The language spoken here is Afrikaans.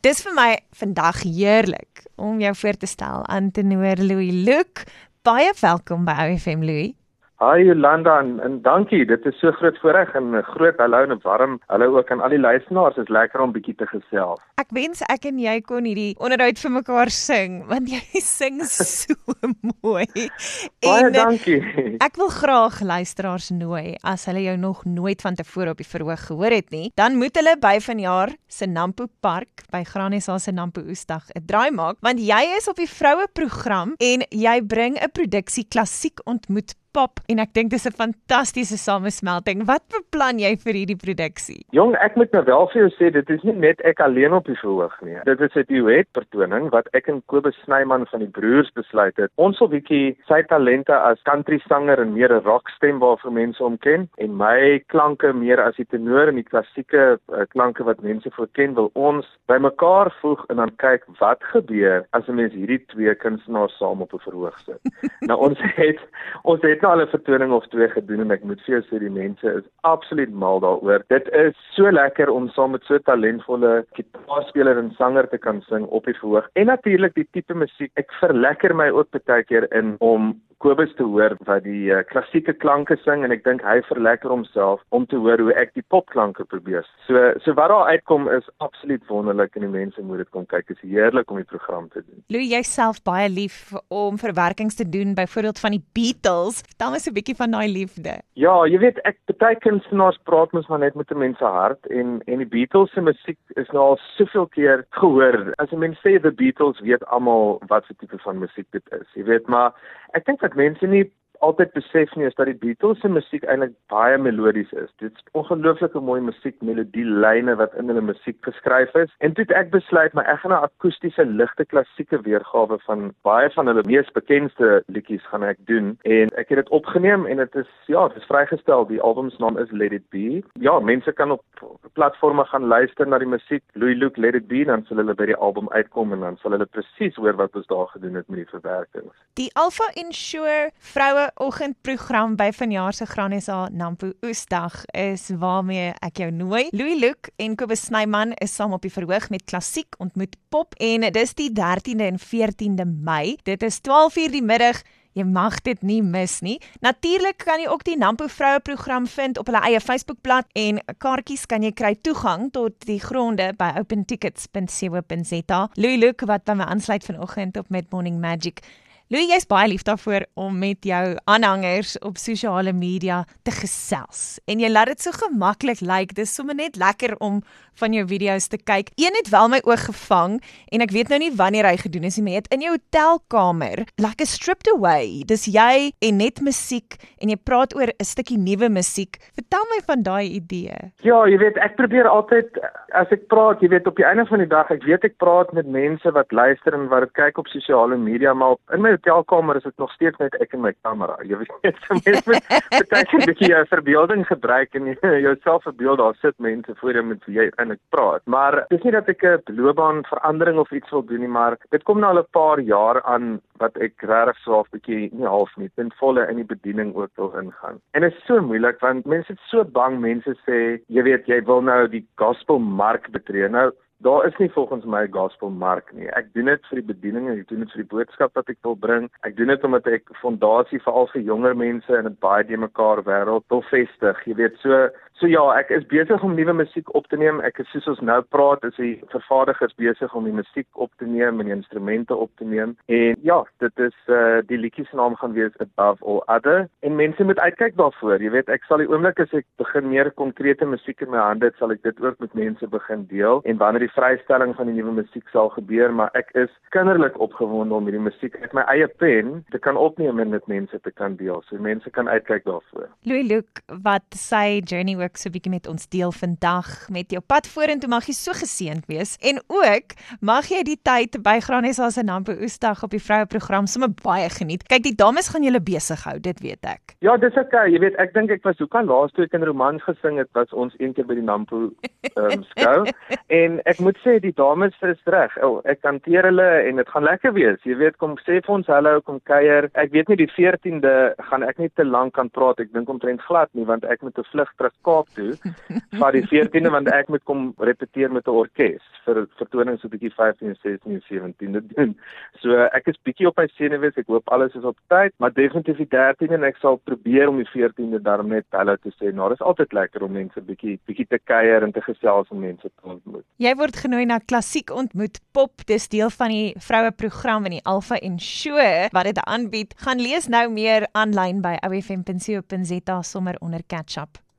Dis vir my vandag heerlik om jou voor te stel aan tenor Louis Luke. Baie welkom by OFM, Louis. Hi Jolanda en dankie, dit is so groot voorreg en 'n groot hallo en 'n warm hallo ook aan al die luisteraars, is lekker om bietjie te gesels. Ek wens ek en jy kon hierdie onderhoud vir mekaar sing, want jy sing so mooi. Baie dankie. Ek wil graag luisteraars nooi, as hulle jou nog nooit van tevore op die verhoog gehoor het nie, dan moet hulle by vanjaar se Nampo Park, by Granesa se Nampo Oesdag 'n draai maak, want jy is op die vroue program en jy bring 'n produksie Klassiek ontmoet Pop, en ek dink dis 'n fantastiese samesmelting. Wat beplan jy vir hierdie produksie? Jong, ek moet nou wel vir jou sê, dit is nie net ek alleen op die verhoog nie. Dit is 'n duetvertoning wat ek en Kobus Snyman van die Broers besluit het. Ons wil bietjie sy talente as country sanger en meer 'n rockstem waarvoor mense hom ken, en my klanke meer as die tenor en die klassieke klanke wat mense voorken, wil ons bymekaar voeg en dan kyk wat gebeur as 'n mens hierdie twee kunstenaars saam op 'n verhoog sit. Nou ons het nou al 'n vertoning of twee gedoen en ek moet vir jou sê die mense is absoluut mal daaroor. Dit is so lekker om saam met so 'n talentvolle gitaarspeler en sanger te kan sing op die verhoog. En natuurlik die tipe musiek. Ek verlekker my ook baie keer in om Kobus te hoor wat die klassieke klanke sing, en ek dink hy verlekker homself om te hoor hoe ek die popklanke probeer. So wat daar uitkom is absoluut wonderlik en die mense moet dit kom kyk. Dit is heerlik om die program te doen. Louis, jy self baie lief om verwerkings te doen, byvoorbeeld van die Beatles. Vertel my so 'n bietjie van daai liefde. Ja, jy weet, baie kunstenaars praat mens maar net met 'n mens se hart, en die Beatles se musiek is nou al soveel keer gehoor. As 'n mens sê The Beatles, weet almal wat se tipe van musiek dit is. Jy weet, maar ek dink dat mense nie altyd besef nie is dat die Beatles se musiek eintlik baie melodies is. Dit is ongelooflike mooi musiek, melodielyne wat in hulle musiek geskryf is. En toe het ek besluit, maar ek gaan 'n akoestiese ligte klassieke weergawe van baie van hulle mees bekendste liedjies gaan ek doen. En ek het dit opgeneem en dit is vrygestel. Die album se naam is Let It Be. Ja, mense kan op platforms gaan luister na die musiek Louis Luke Let It Be, dan sal hulle by die album uitkom en dan sal hulle presies hoor wat ons daar gedoen het met die verwerkings. Die Alpha Insure vroue oggendprogram by vanjaar se Granesa Nampo Oesdag is waarmee ek jou nooi. Louis Luke en Kobus Snyman is saam op die verhoog met Klassiek ontmoet Pop, en dis die 13de en 14de Mei. Dit is 12:00 die middag. Jy mag dit nie mis nie. Natuurlik kan jy ook die Nampo vroue program vind op hulle eie Facebookblad, en kaartjies kan jy kry toegang tot die gronde by opentickets.co.za. Louis Luke wat by my aansluit vanoggend op Mid Morning Magic. Louis, jy is baie lief daarvoor om met jou aanhangers op sosiale media te gesels. En jy laat dit so gemaklik lyk. Dis sommer net lekker om van jou video's te kyk. Een het wel my oog gevang, en ek weet nou nie wanneer hy gedoen is nie, maar jy het in jou hotelkamer, like a stripped away. Dis jy en net musiek, en jy praat oor 'n stukkie nuwe musiek. Vertel my van daai idee. Ja, jy weet, ek probeer altyd, as ek praat, jy weet, op die einde van die dag, ek weet ek praat met mense wat luister en wat kyk op sosiale media, maar in my hotelkamer is dit nog steeds net ek en my kamera. Jy weet, so mense moet baie 'n bietjie jou verbeelding gebruik en jouself verbeel, daar sit mense voor jou met wie jy eintlik praat. Maar dit is nie dat ek 'n loopbaanverandering of iets wil doen nie, maar dit kom nou al 'n paar jaar aan wat ek regtig so 'n bietjie nie half nie, ten volle in die bediening ook wil ingaan. En dit is so moeilik want mense is so bang, mense sê, jy weet, jy wil nou die gospelmark betree. Nou, daar is nie volgens my gospelmark nie. Ek doen dit vir die bediening en ek doen dit vir die boodskap wat ek wil bring. Ek doen dit omdat ek fondasie veral vir jonger mense in 'n baie de mekaar wêreld wil vestig. Jy weet, so ja, ek is besig om nuwe musiek op te neem. Ek is, soos ons nou praat, is die vervaardigers besig om die musiek op te neem en die instrumente op te neem. En ja, dit is die liedjie se naam gaan wees Above All Other. En mense moet uitkyk daarvoor. Jy weet, ek sal die oomblik as ek begin meer konkrete musiek in my hande het, sal ek dit ook met mense begin deel. En wanneer die vrystelling van die nuwe musiek sal gebeur, maar ek is kinderlik opgewonde om hierdie musiek uit my eie pen te kan opneem en met mense te kan deel. So mense kan uitkyk daarvoor. Louis Luke, wat sy journey ook so 'n bietjie met ons deel vandag, met jou pad vorentoe, mag jy so geseënd wees. En ook mag jy die tyd by Granesa se Nampo Oesdag op die vroue program sommer baie geniet. Kyk, die dames gaan julle besig hou, dit weet ek. Ja, dis okay. Jy weet, ek dink ek was hoekom laas toe ek in Romans gesing het, was ons eendag by die Nampo skou. En ek moet sê, die dames is reg. Ek hanteer hulle en dit gaan lekker wees. Jy weet, kom sê vir ons hallo, kom kuier. Ek weet nie, die 14de gaan ek nie te lank kan praat. Ek dink omtrent glad nie, want ek moet 'n vlug terug Kaap Kaap toe van die 14de want ek moet kom repeteer met 'n orkes vir vertonings so 'n bietjie 15, 16 en 17de doen. So ek is bietjie op my senuwees, ek hoop alles is op tyd, maar definitief die 13de en ek sal probeer om die 14de daarom net hallo te sê. Nou, dit is altyd lekker om mense bietjie te kuier en te gesels en mense te ontmoet. Jy word genooi na Klassiek Ontmoet Pop, dis deel van die vroue program in die Alpha en Show wat dit aanbied. Gaan lees nou meer aanlyn by ouefm.co.za sommer onder catch up.